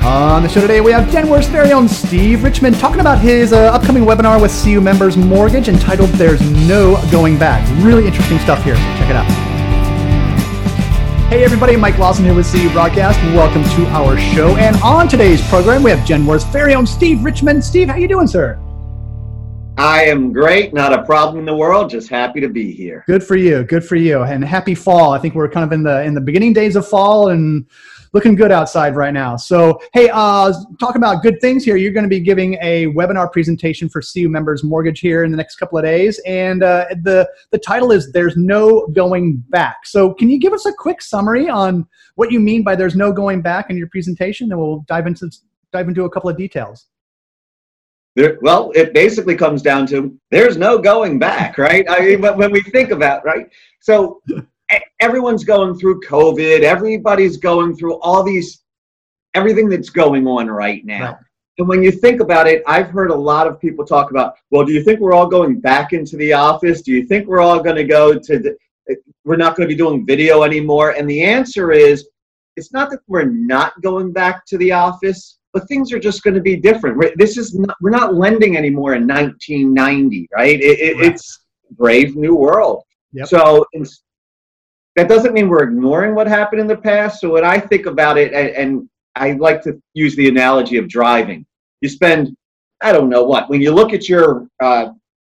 On the show today, we have Genworth's very own Steve Richmond talking about his upcoming webinar with CU Members Mortgage entitled There's No Going Back. Really interesting stuff here, so check it out. Hey everybody, Mike Lawson here with CU Broadcast. Welcome to our show. And on today's program, we have Genworth's very own Steve Richmond. Steve, how you doing, sir? I am great. Not a problem in the world. Just happy to be here. Good for you. Good for you. And happy fall. I think we're kind of in the beginning days of fall and looking good outside right now. So, hey, talk about good things here. You're going to be giving a webinar presentation for CU Members Mortgage here in the next couple of days. And the title is There's No Going Back. So can you give us a quick summary on what you mean by there's no going back in your presentation? Then we'll dive into a couple of details. Well, it basically comes down to there's no going back, right? I mean, but when we think about, right? So everyone's going through COVID. Everybody's going through everything that's going on right now. Right. And when you think about it, I've heard a lot of people talk about, well, do you think we're all going back into the office? Do you think we're all going to we're not going to be doing video anymore? And the answer is, it's not that we're not going back to the office, but things are just going to be different. We're not lending anymore in 1990, right? It's a brave new world. Yep. So that doesn't mean we're ignoring what happened in the past. So when I think about it, and I like to use the analogy of driving, you spend, I don't know what, when you look at your out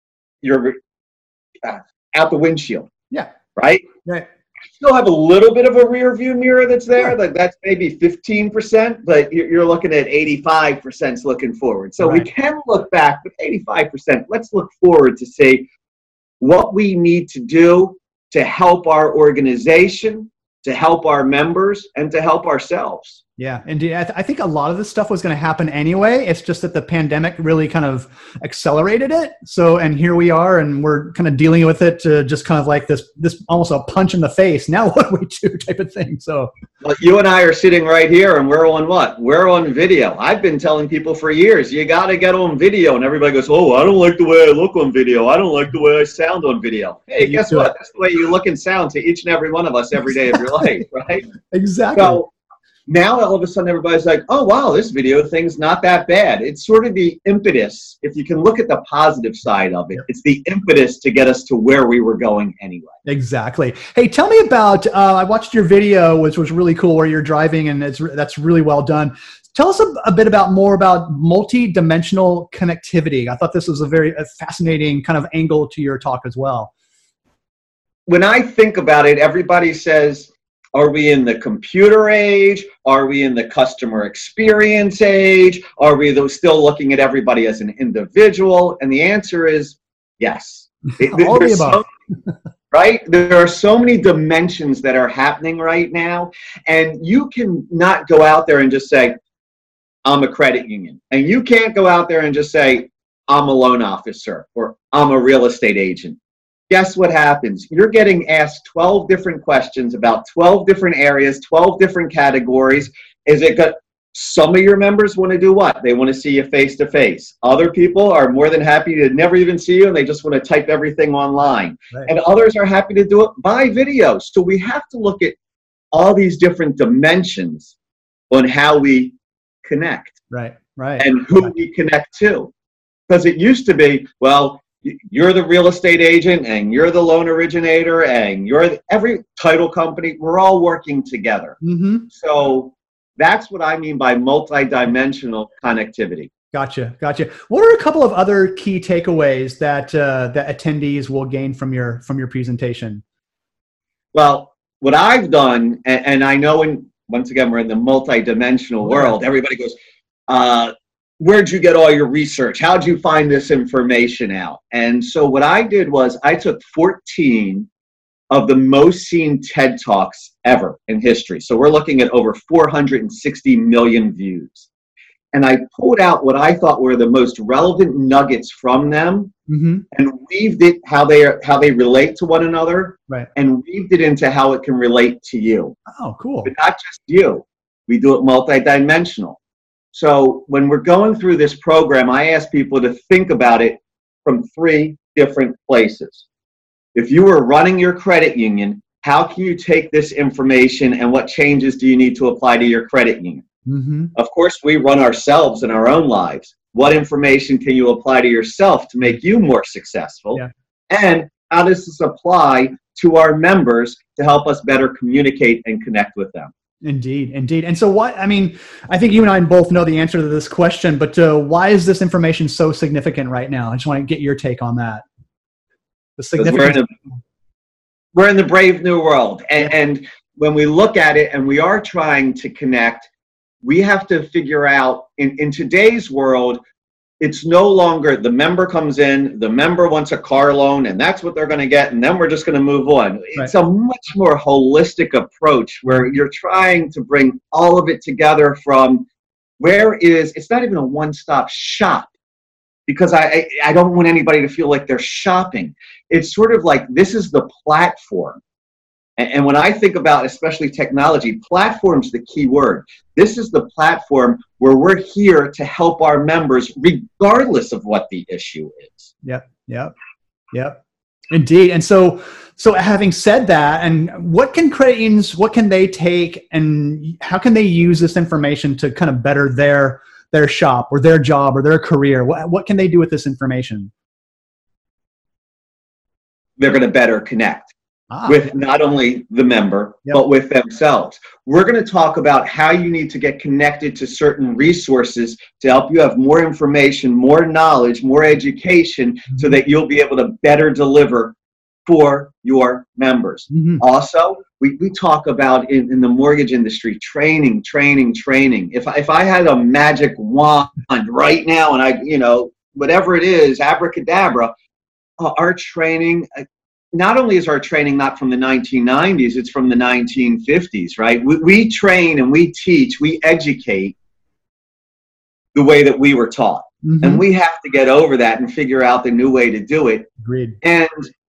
the windshield, yeah, right? Right. You still have a little bit of a rear view mirror that's there, like that's maybe 15%, but you're looking at 85% looking forward. So right. We can look back, but 85%, let's look forward to say what we need to do to help our organization, to help our members, and to help ourselves. Yeah, indeed. I think a lot of this stuff was going to happen anyway. It's just that the pandemic really kind of accelerated it. So, and here we are, and we're kind of dealing with it to just kind of like this almost a punch in the face. Now what do we do type of thing. So, well, you and I are sitting right here, and we're on what? We're on video. I've been telling people for years, you got to get on video, and everybody goes, "Oh, I don't like the way I look on video. I don't like the way I sound on video." Hey, guess what? That's the way you look and sound to each and every one of us every day of your life, right? Exactly. So, now all of a sudden everybody's like, oh, wow, this video thing's not that bad. It's sort of the impetus. If you can look at the positive side of it, it's the impetus to get us to where we were going anyway. Exactly. Hey, tell me about, I watched your video, which was really cool, where you're driving, and that's really well done. Tell us a bit more about multi-dimensional connectivity. I thought this was a very fascinating kind of angle to your talk as well. When I think about it, everybody says, are we in the computer age? Are we in the customer experience age? Are we still looking at everybody as an individual? And the answer is yes. All the above. Right? There are so many dimensions that are happening right now. And you can not go out there and just say, I'm a credit union. And you can't go out there and just say, I'm a loan officer or I'm a real estate agent. Guess what happens? You're getting asked 12 different questions about 12 different areas, 12 different categories. Some of your members want to do what? They want to see you face to face. Other people are more than happy to never even see you, and they just want to type everything online. Right. And others are happy to do it by video. So we have to look at all these different dimensions on how we connect. Right. And who we connect to. Because it used to be, well, you're the real estate agent, and you're the loan originator, and every title company. We're all working together. Mm-hmm. So that's what I mean by multidimensional connectivity. Gotcha. What are a couple of other key takeaways that attendees will gain from your presentation? Well, what I've done, and I know, once again, we're in the multidimensional world. Everybody goes, where'd you get all your research? How'd you find this information out? And so what I did was I took 14 of the most seen TED Talks ever in history. So we're looking at over 460 million views. And I pulled out what I thought were the most relevant nuggets from them, and weaved it how they relate to one another, right? And weaved it into how it can relate to you. Oh, cool. But not just you. We do it multidimensional. So when we're going through this program, I ask people to think about it from 3 different places. If you were running your credit union, how can you take this information and what changes do you need to apply to your credit union? Mm-hmm. Of course, we run ourselves in our own lives. What information can you apply to yourself to make you more successful? Yeah. And how does this apply to our members to help us better communicate and connect with them? Indeed, indeed. And so I think you and I both know the answer to this question, but why is this information so significant right now? I just want to get your take on that. The significance. We're in the brave new world. And when we look at it and we are trying to connect, we have to figure out in today's world, it's no longer the member comes in, the member wants a car loan, and that's what they're going to get, and then we're just going to move on. Right. It's a much more holistic approach where you're trying to bring all of it together from it's not even a one-stop shop, because I don't want anybody to feel like they're shopping. It's sort of like this is the platform. And when I think about especially technology, platform's the key word. This is the platform where we're here to help our members regardless of what the issue is. Yep. Indeed. And so having said that, and what can credit unions, what can they take and how can they use this information to kind of better their shop or their job or their career? What can they do with this information? They're going to better connect. With not only the member, but with themselves. We're going to talk about how you need to get connected to certain resources to help you have more information, more knowledge, more education, so that you'll be able to better deliver for your members. Mm-hmm. Also, we talk about in the mortgage industry, training. If I had a magic wand right now and whatever it is, abracadabra, our training, not only is our training not from the 1990s, it's from the 1950s, right? We train and we teach, we educate the way that we were taught. Mm-hmm. And we have to get over that and figure out the new way to do it. Agreed. And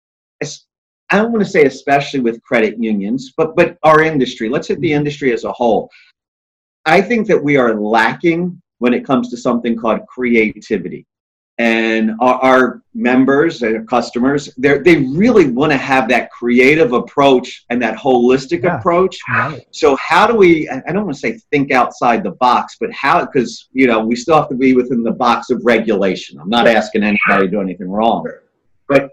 I don't want to say especially with credit unions, but our industry, let's hit the industry as a whole. I think that we are lacking when it comes to something called creativity. And our members and customers, they really want to have that creative approach and that holistic approach. Right. So how do we, I don't want to say think outside the box, but how, because, we still have to be within the box of regulation. I'm not asking anybody to do anything wrong. But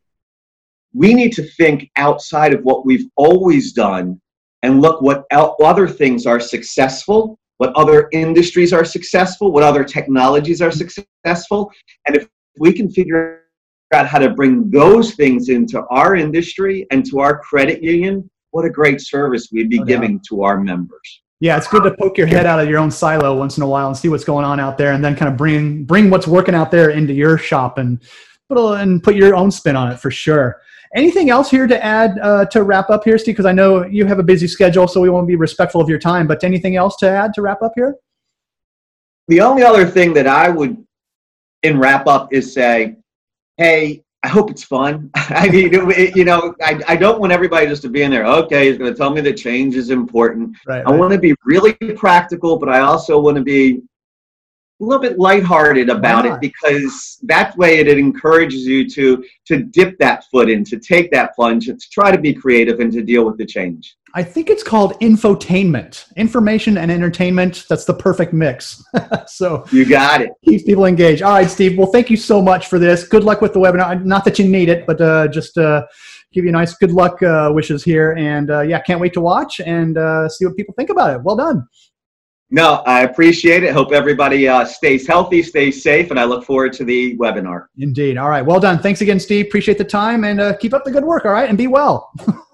we need to think outside of what we've always done and look what other things are successful, what other industries are successful, what other technologies are successful. And if we can figure out how to bring those things into our industry and to our credit union, what a great service we'd be giving to our members. Yeah, it's good to poke your head out of your own silo once in a while and see what's going on out there, and then kind of bring what's working out there into your shop and put your own spin on it for sure. Anything else here to add to wrap up here, Steve? Because I know you have a busy schedule, so we want to be respectful of your time. But anything else to add to wrap up here? The only other thing that I would, in wrap up, is say, hey, I hope it's fun. I mean, I don't want everybody just to be in there, okay, he's going to tell me that change is important. Right. I want to be really practical, but I also want to be a little bit lighthearted about it, because that way it encourages you to dip that foot in, to take that plunge, and to try to be creative and to deal with the change. I think it's called infotainment, information and entertainment. That's the perfect mix. So you got it. Keeps people engaged. All right, Steve. Well, thank you so much for this. Good luck with the webinar. Not that you need it, but just give you nice good luck wishes here. And can't wait to watch and see what people think about it. Well done. No, I appreciate it. Hope everybody stays healthy, stays safe, and I look forward to the webinar. Indeed. All right. Well done. Thanks again, Steve. Appreciate the time, and keep up the good work. All right. And be well.